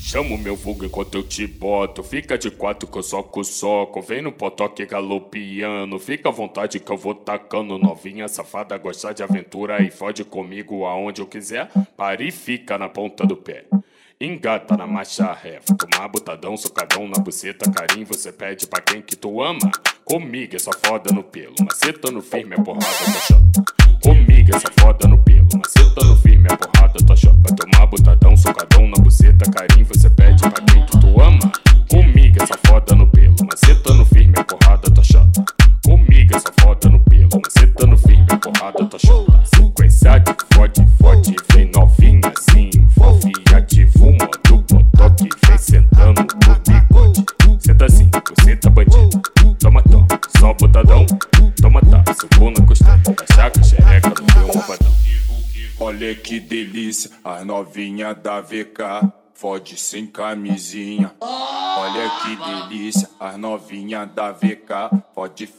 Chama o meu vulgo enquanto eu te boto. Fica de quatro que eu soco. Vem no potoque galopiano. Fica à vontade que eu vou tacando. Novinha safada, gosta de aventura e fode comigo aonde eu quiser. Para e fica na ponta do pé. Engata na marcha ré. Tomar botadão, socadão na buceta. Carinho você pede pra quem que tu ama. Comigo essa foda no pelo. Macetando firme a porrada da chota. Comigo essa foda no pelo. Macetando firme a porrada da chota. Vai tomar botadão, socadão na buceta. Carinho você pede pra quem que tu ama. Comigo essa foda no pelo. Macetando firme a porrada da chota. Comigo essa foda no pelo. Macetando firme a porrada da chota. Sequência de fode, vem novinha assim. Envolve e ativa o modo potoque. Vem sentando no bigode. Senta assim, você tá bandido. Toma, só botadão. Toma, segura na costela. Chaca, xereca no meu malvadão. Olha que delícia, as novinha da VK. Fode sem camisinha. Olha que delícia, as novinha da VK. Fode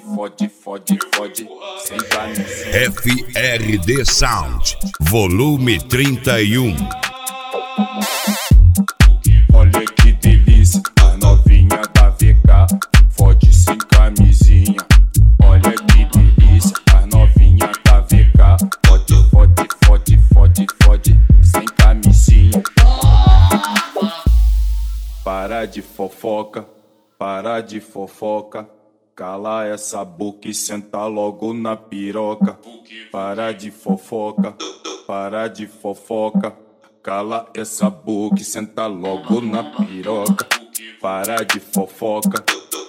sem camisinha. FRD Sound, volume 31. Olha que delícia, as novinha da VK. Fode sem camisinha. Olha que delícia, as novinha da VK. Fode sem camisinha. Para de fofoca, cala essa boca e senta logo na piroca. Para de fofoca, cala essa boca e senta logo na piroca. Para de fofoca,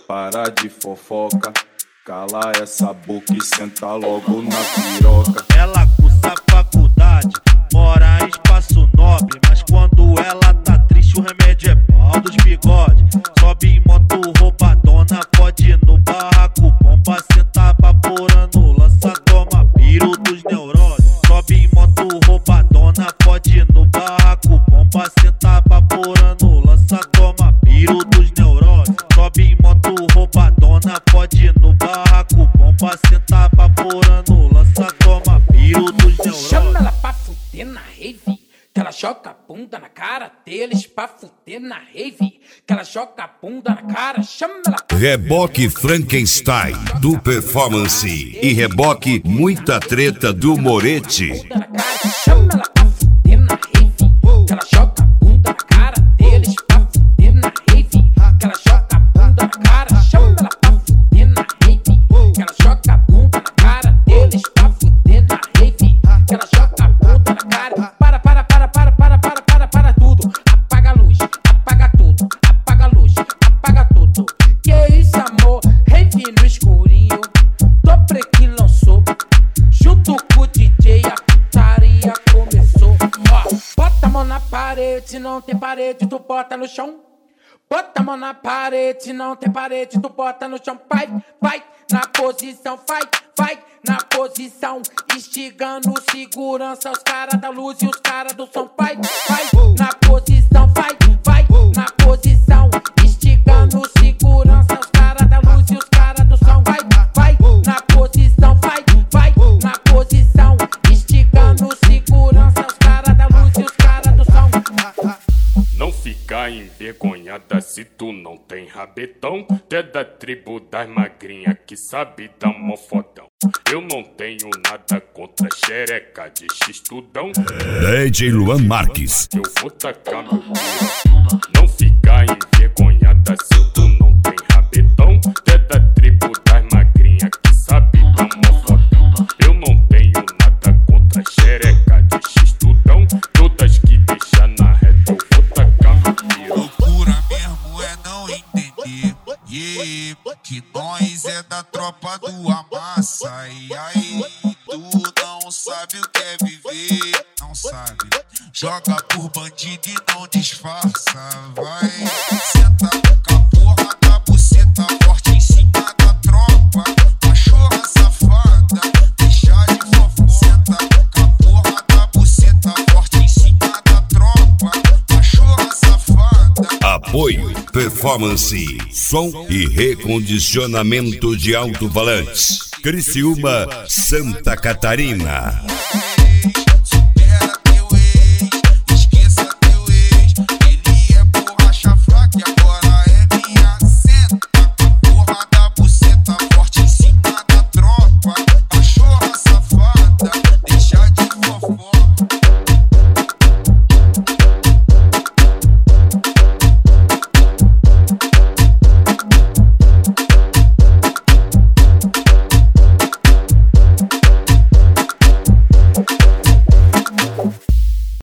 cala essa boca e senta logo na piroca. Ela cursa faculdade, mora em espaço nobre, mas quando ela tá triste o remédio é pau dos bigode. Sobe em moto roubadona, pode ir no barraco, bomba senta vaporando, lança toma piro dos neurônios. Sobe em moto roubadona, pode ir no barraco, bomba senta vaporando, lança toma piro dos neurônios. Sobe em moto roubadona, pode ir no barraco, bomba senta vaporando, lança toma piro dos neurônios. Chama ela pra fuder na rave, que ela joga a bunda na cara deles pra fuder na rave, que ela joga a bunda na cara, chama ela pra... Reboque Frankenstein, do Performance, e reboque Muita Treta, do Moretti. Chama ela pra fuder na rave, que ela joga a bunda na cara deles pra fuder na rave, que ela joga a bunda na cara, chama ela pra fuder na rave, que ela joga a bunda na cara deles pra fuder na rave, que ela joga a bunda na cara. Para tudo, apaga a luz, apaga tudo, apaga a luz, apaga tudo. Que isso, amor? Rave no escurinho, dobre que lançou, junto com o DJ a putaria começou. Ó, bota a mão na parede, se não tem parede, tu bota no chão. Bota a mão na parede, se não tem parede, tu bota no chão. Vai, na posição, vai, na posição. Instigando segurança, os caras da luz e os caras do som. Vai, na posição, vai, na posição. Instigando segurança, os caras da luz e os caras do som. Vai, na posição, vai, na posição. Instigando segurança, os caras da luz e os caras do som. Não fica envergonhada se tu não tem rabetão. É da tribo das magrinhas que sabe dar mó fodão. Eu não tenho nada contra xereca de x-tudão. DJ Luan Marques. Eu vou tacar meu piro. Não fica envergonhada se tu não tem rabetão. É da tribo das magrinhas que sabe dar mó fodão. Eu não tenho nada contra xereca de x-tudão. Todas que deixa na reta eu vou tacar meu piro. Loucura mesmo é não entender, que nós é da tropa do Amassa. E aí, tu não sabe o que é viver, não sabe. Joga por bandido e não disfarça. Vai, senta com a porra da buceta forte em cima da tropa. Cachorra safada, deixa de fofoca. Senta com a porra da buceta forte em cima da tropa. Cachorra safada. Apoio Performance, som e recondicionamento de alto-falantes. Criciúma, Santa Catarina.